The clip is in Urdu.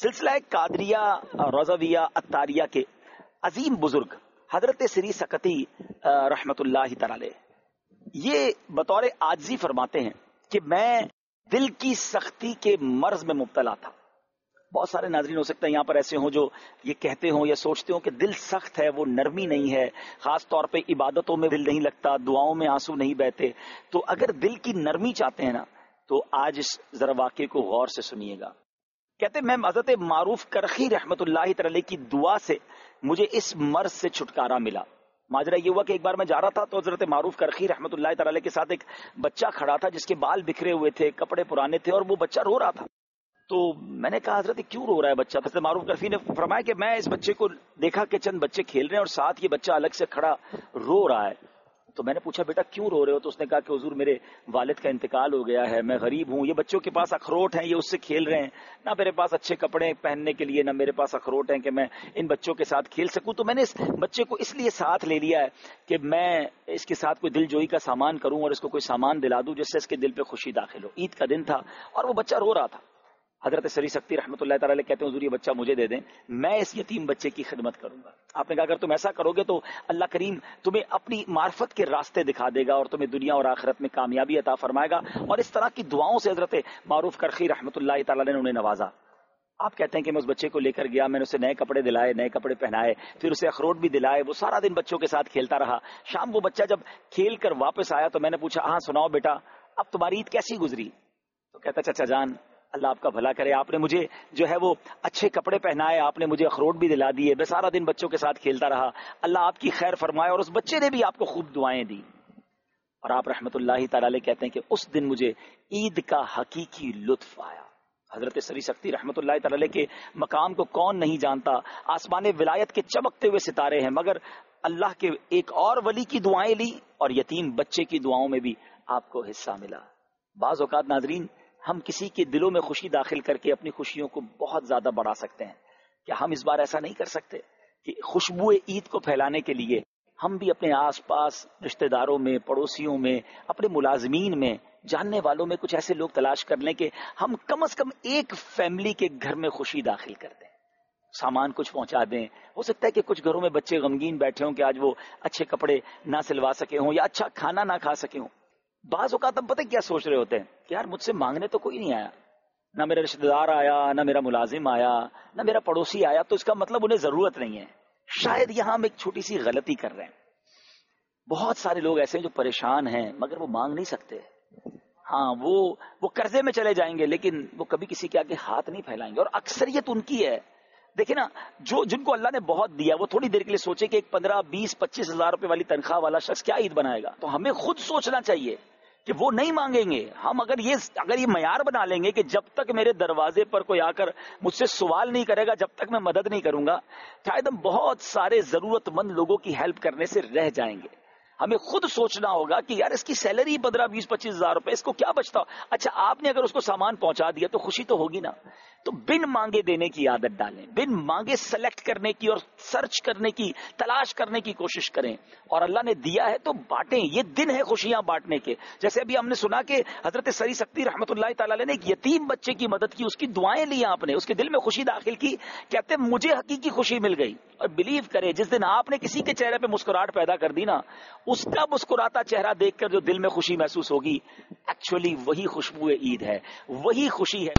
سلسلہ قادریہ رضویہ اتاریہ کے عظیم بزرگ حضرت سری سکتی رحمت اللہ تعالی یہ بطور عاجزی فرماتے ہیں کہ میں دل کی سختی کے مرض میں مبتلا تھا. بہت سارے ناظرین ہو سکتا ہے یہاں پر ایسے ہوں جو یہ کہتے ہوں یا سوچتے ہوں کہ دل سخت ہے، وہ نرمی نہیں ہے، خاص طور پہ عبادتوں میں دل نہیں لگتا، دعاؤں میں آنسو نہیں بہتے. تو اگر دل کی نرمی چاہتے ہیں نا تو آج اس ذرا واقعے کو غور سے سنیے گا. کہتے میں حضرت معروف کرخی رحمت اللہ تعالی کی دعا سے مجھے اس مرض سے چھٹکارا ملا. ماجرا یہ ہوا کہ ایک بار میں جا رہا تھا تو حضرت معروف کرخی رحمت اللہ تعالی کے ساتھ ایک بچہ کھڑا تھا جس کے بال بکھرے ہوئے تھے، کپڑے پرانے تھے اور وہ بچہ رو رہا تھا. تو میں نے کہا حضرت کیوں رو رہا ہے بچہ؟ حضرت معروف کرخی نے فرمایا کہ میں اس بچے کو دیکھا کہ چند بچے کھیل رہے ہیں اور ساتھ یہ بچہ الگ سے کھڑا رو رہا ہے. تو میں نے پوچھا بیٹا کیوں رو رہے ہو؟ تو اس نے کہا کہ حضور میرے والد کا انتقال ہو گیا ہے، میں غریب ہوں، یہ بچوں کے پاس اخروٹ ہیں، یہ اس سے کھیل رہے ہیں، نہ میرے پاس اچھے کپڑے پہننے کے لیے نہ میرے پاس اخروٹ ہیں کہ میں ان بچوں کے ساتھ کھیل سکوں. تو میں نے اس بچے کو اس لیے ساتھ لے لیا ہے کہ میں اس کے ساتھ کوئی دل جوئی کا سامان کروں اور اس کو کوئی سامان دلا دوں جس سے اس کے دل پہ خوشی داخل ہو. عید کا دن تھا اور وہ بچہ رو رہا تھا. حضرت سری سکتی رحمت اللہ تعالی کہتے ہیں حضور یہ بچہ مجھے دے دیں، میں اس یتیم بچے کی خدمت کروں گا. آپ نے کہا اگر تم ایسا کرو گے تو اللہ کریم تمہیں اپنی معرفت کے راستے دکھا دے گا اور تمہیں دنیا اور آخرت میں کامیابی عطا فرمائے گا. اور اس طرح کی دعاؤں سے حضرت معروف کرخی رحمت اللہ تعالی نے انہیں نوازا. آپ کہتے ہیں کہ میں اس بچے کو لے کر گیا، میں نے اسے نئے کپڑے دلائے، نئے کپڑے پہنائے، پھر اسے اخروٹ بھی دلائے. وہ سارا دن بچوں کے ساتھ کھیلتا رہا. شام وہ بچہ جب کھیل کر واپس آیا تو میں نے پوچھا ہاں سناؤ بیٹا اب تمہاری عید کیسی گزری؟ تو کہتا چچا جان اللہ آپ کا بھلا کرے، آپ نے مجھے جو ہے وہ اچھے کپڑے پہنائے، آپ نے مجھے اخروٹ بھی دلا دیے، میں سارا دن بچوں کے ساتھ کھیلتا رہا، اللہ آپ کی خیر فرمائے. اور اس بچے نے بھی آپ کو خوب دعائیں دی. اور آپ رحمت اللہ تعالی کہتے ہیں کہ اس دن مجھے عید کا حقیقی لطف آیا. حضرت سری سکتی رحمت اللہ تعالی کے مقام کو کون نہیں جانتا؟ آسمان ولایت کے چمکتے ہوئے ستارے ہیں، مگر اللہ کے ایک اور ولی کی دعائیں لی اور یتیم بچے کی دعاؤں میں بھی آپ کو حصہ ملا. بعض اوقات ناظرین ہم کسی کے دلوں میں خوشی داخل کر کے اپنی خوشیوں کو بہت زیادہ بڑھا سکتے ہیں. کیا ہم اس بار ایسا نہیں کر سکتے کہ خوشبو عید کو پھیلانے کے لیے ہم بھی اپنے آس پاس رشتہ داروں میں، پڑوسیوں میں، اپنے ملازمین میں، جاننے والوں میں کچھ ایسے لوگ تلاش کر لیں کہ ہم کم از کم ایک فیملی کے گھر میں خوشی داخل کر دیں، سامان کچھ پہنچا دیں. ہو سکتا ہے کہ کچھ گھروں میں بچے غمگین بیٹھے ہوں کہ آج وہ اچھے کپڑے نہ سلوا سکے ہوں یا اچھا کھانا نہ کھا سکے ہوں. بعض اوقات ہم پتہ کیا سوچ رہے ہوتے ہیں کہ یار مجھ سے مانگنے تو کوئی نہیں آیا، نہ میرا رشتہ دار آیا، نہ میرا ملازم آیا، نہ میرا پڑوسی آیا، تو اس کا مطلب انہیں ضرورت نہیں ہے. شاید یہاں ہم ایک چھوٹی سی غلطی کر رہے ہیں. بہت سارے لوگ ایسے ہیں جو پریشان ہیں مگر وہ مانگ نہیں سکتے. ہاں وہ قرضے میں چلے جائیں گے لیکن وہ کبھی کسی کے آگے ہاتھ نہیں پھیلائیں گے، اور اکثریت ان کی ہے. دیکھیں نا جن کو اللہ نے بہت دیا وہ تھوڑی دیر کے لیے سوچے کہ ایک 15 20 25 ہزار روپے والی تنخواہ والا شخص کیا عید بنائے گا. تو ہمیں خود سوچنا چاہیے کہ وہ نہیں مانگیں گے. ہم اگر یہ معیار بنا لیں گے کہ جب تک میرے دروازے پر کوئی آ کر مجھ سے سوال نہیں کرے گا جب تک میں مدد نہیں کروں گا، شاید ہم بہت سارے ضرورت مند لوگوں کی ہیلپ کرنے سے رہ جائیں گے. ہمیں خود سوچنا ہوگا کہ یار اس کی سیلری 15 20 25 ہزار روپے، اس کو کیا بچتا ہو. اچھا آپ نے اگر اس کو سامان پہنچا دیا تو خوشی تو ہوگی نا. تو بن مانگے دینے کی عادت ڈالیں، بن مانگے سلیکٹ کرنے کی اور سرچ کرنے کی، تلاش کرنے کی کوشش کریں. اور اللہ نے دیا ہے تو بانٹیں. یہ دن ہے خوشیاں بانٹنے کے. جیسے ابھی ہم نے سنا کہ حضرت سری سکتی رحمت اللہ تعالی نے ایک یتیم بچے کی مدد کی، اس کی دعائیں لی آپ نے، اس کے دل میں خوشی داخل کی. کہتے ہیں مجھے حقیقی خوشی مل گئی. اور بلیو کرے جس دن آپ نے کسی کے چہرے پہ مسکراہٹ پیدا کر دی نا، اس کا مسکراتا چہرہ دیکھ کر جو دل میں خوشی محسوس ہوگی، ایکچولی وہی خوشبو عید ہے، وہی خوشی ہے.